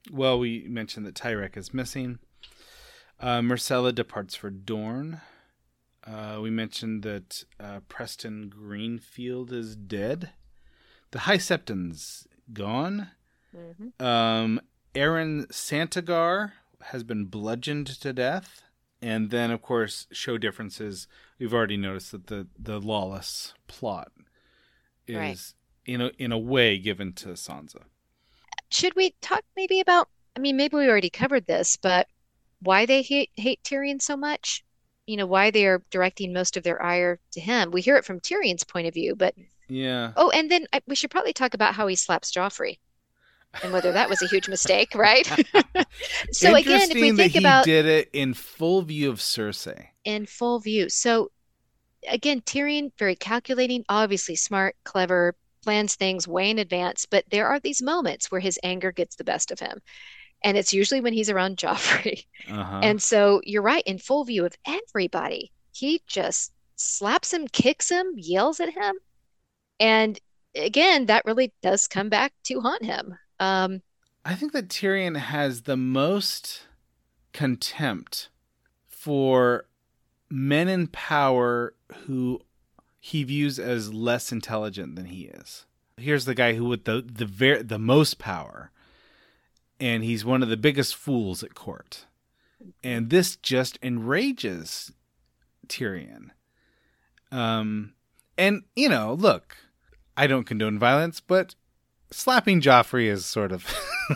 Well, we mentioned that Tyrek is missing. Myrcella departs for Dorne. We mentioned that Preston Greenfield is dead. The High Septon's gone. Mm-hmm. Aaron Santagar has been bludgeoned to death. And then, of course, show differences. We've already noticed that the lawless plot is, right, in a way, given to Sansa. Should we talk maybe about, maybe we already covered this, but why they hate Tyrion so much? Why they are directing most of their ire to him. We hear it from Tyrion's point of view, but... Yeah. Oh, and then we should probably talk about how he slaps Joffrey and whether that was a huge mistake, right? So again, if we think about... he did it in full view of Cersei. In full view. So again, Tyrion, very calculating, obviously smart, clever, plans things way in advance, but there are these moments where his anger gets the best of him. And it's usually when he's around Joffrey. Uh-huh. And so you're right, in full view of everybody, he just slaps him, kicks him, yells at him. And again, that really does come back to haunt him. I think that Tyrion has the most contempt for men in power who he views as less intelligent than he is. Here's the guy who with the most power, and he's one of the biggest fools at court. And this just enrages Tyrion. And, look, I don't condone violence, but slapping Joffrey is sort of...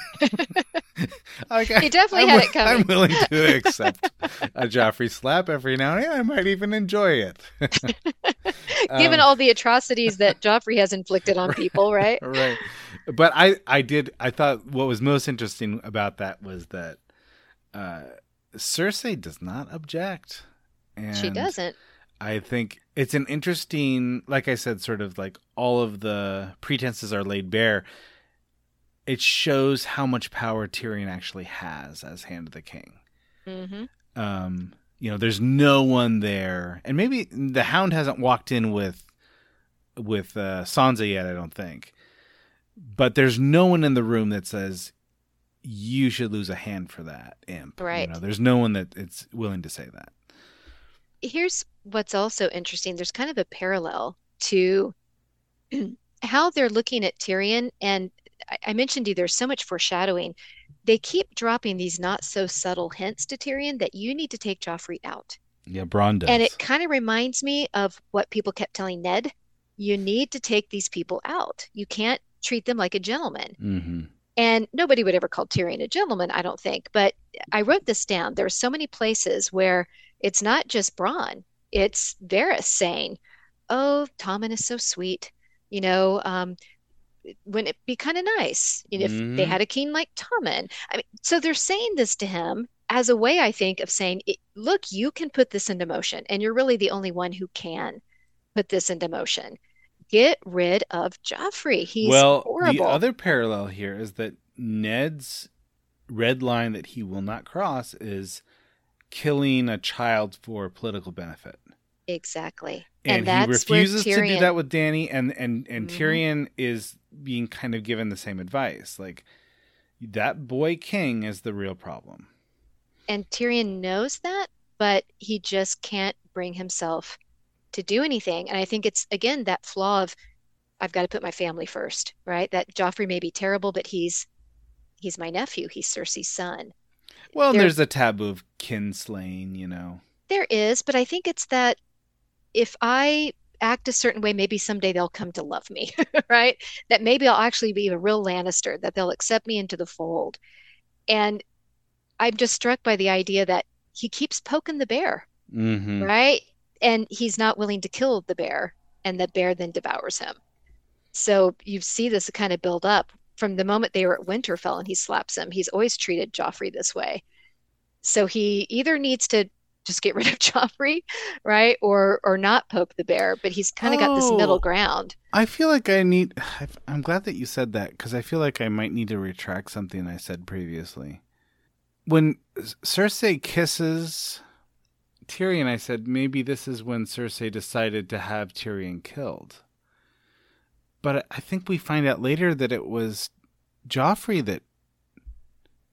He definitely had it coming. I'm willing to accept a Joffrey slap every now and then. I might even enjoy it. Given all the atrocities that Joffrey has inflicted on people, right? Right. But I thought what was most interesting about that was that Cersei does not object. And she doesn't. I think it's an interesting, like I said, sort of like all of the pretenses are laid bare. It shows how much power Tyrion actually has as Hand of the King. Mm-hmm. There's no one there, and maybe the Hound hasn't walked in with Sansa yet, I don't think. But there's no one in the room that says you should lose a hand for that imp. Right. There's no one that it's willing to say that. Here's what's also interesting. There's kind of a parallel to how they're looking at Tyrion, and I mentioned to you there's so much foreshadowing. They keep dropping these not so subtle hints to Tyrion that you need to take Joffrey out. Yeah, Bronn does. And it kind of reminds me of what people kept telling Ned. You need to take these people out. You can't treat them like a gentleman. Mm-hmm. And nobody would ever call Tyrion a gentleman, I don't think. But I wrote this down. There are so many places where it's not just Bronn. It's Varys saying, oh, Tommen is so sweet. Wouldn't it be kind of nice if they had a king like Tommen? So they're saying this to him as a way, I think, of saying, look, you can put this into motion, and you're really the only one who can put this into motion. Get rid of Joffrey. He's horrible. The other parallel here is that Ned's red line that he will not cross is killing a child for political benefit. Exactly. And he refuses to do that with Dany, and mm-hmm. Tyrion is being kind of given the same advice. Like, that boy king is the real problem. And Tyrion knows that, but he just can't bring himself to do anything. And I think it's, again, that flaw of, I've got to put my family first, right? That Joffrey may be terrible, but he's my nephew. He's Cersei's son. Well, there's a taboo of kinslaying, There is, but I think it's that if I act a certain way, maybe someday they'll come to love me, right? That maybe I'll actually be a real Lannister, that they'll accept me into the fold. And I'm just struck by the idea that he keeps poking the bear, mm-hmm. right? And he's not willing to kill the bear, and the bear then devours him. So you see this kind of build up from the moment they were at Winterfell and he slaps him. He's always treated Joffrey this way. So he either needs to just get rid of Joffrey, right? Or not poke the bear, but he's kind of got this middle ground. I feel like I'm glad that you said that, because I feel like I might need to retract something I said previously. When Cersei kisses Tyrion, I said maybe this is when Cersei decided to have Tyrion killed. But I think we find out later that it was Joffrey that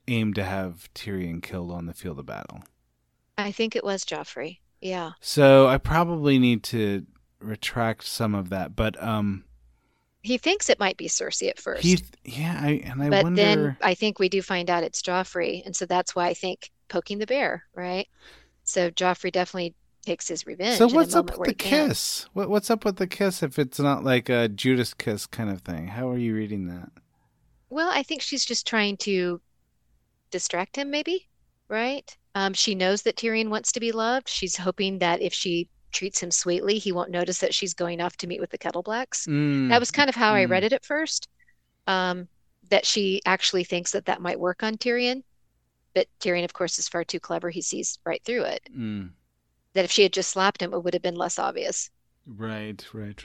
aimed to have Tyrion killed on the field of battle. I think it was Joffrey. Yeah. So I probably need to retract some of that, but he thinks it might be Cersei at first. I wonder. Then I think we do find out it's Joffrey, and so that's why I think poking the bear, right? So Joffrey definitely takes his revenge. So what's up with the kiss? What's up with the kiss if it's not like a Judas kiss kind of thing? How are you reading that? Well, I think she's just trying to distract him, maybe, right? She knows that Tyrion wants to be loved. She's hoping that if she treats him sweetly, he won't notice that she's going off to meet with the Kettleblacks. That was kind of how I read it at first, that she actually thinks that might work on Tyrion. But Tyrion, of course, is far too clever. He sees right through it. That if she had just slapped him, it would have been less obvious. Right.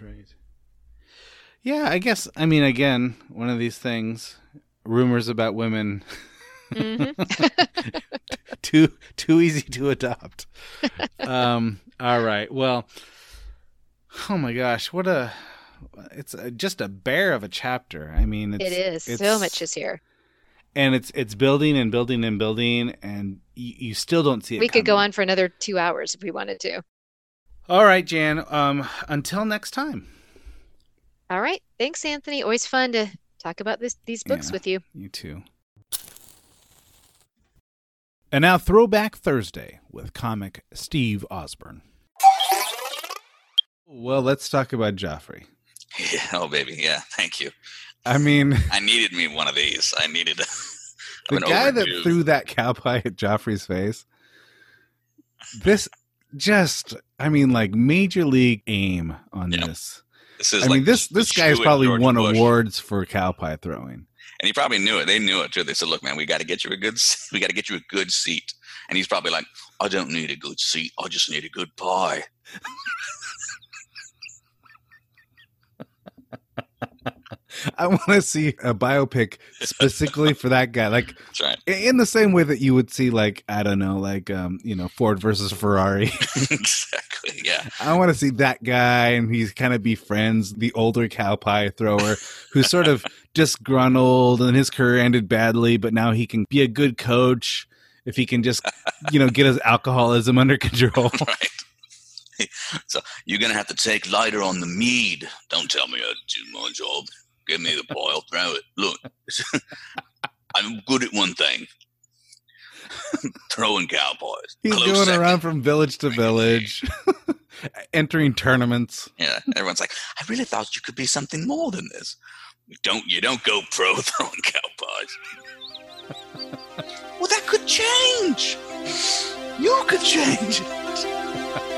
Yeah, I guess, I mean, again, one of these things, rumors about women, too easy to adopt. All right, well, oh my gosh, it's just a bear of a chapter. I mean, it is. So much is here. And it's building and building and building, and you still don't see it. We could go on for another 2 hours if we wanted to. All right, Jan. Until next time. All right. Thanks, Anthony. Always fun to talk about these books with you. You too. And now Throwback Thursday with comic Steve Osborne. Well, let's talk about Joffrey. Yeah, oh, baby. Yeah, thank you. I mean, I needed me one of these. I needed the guy that threw that cow pie at Joffrey's face. This just, I mean, like major league aim on this. This is this guy has probably won awards for cow pie throwing. And he probably knew it. They knew it too. They said, "Look, man, we got to get you a good seat." And he's probably like, "I don't need a good seat. I just need a good pie." I want to see a biopic specifically for that guy. Like, that's right. In the same way that you would see, like, I don't know, like, Ford versus Ferrari. Exactly. Yeah. I want to see that guy, and he's kind of befriends the older cow pie thrower who's sort of disgruntled and his career ended badly, but now he can be a good coach if he can just, get his alcoholism under control. Right. So you're going to have to take lighter on the mead. Don't tell me how to do my job. Give me the pie, I'll throw it. Look, I'm good at one thing. Throwing cow pies. He's going around from village to village, entering tournaments. Yeah, everyone's like, I really thought you could be something more than this. You don't go pro throwing cow pies. Well, that could change. You could change it.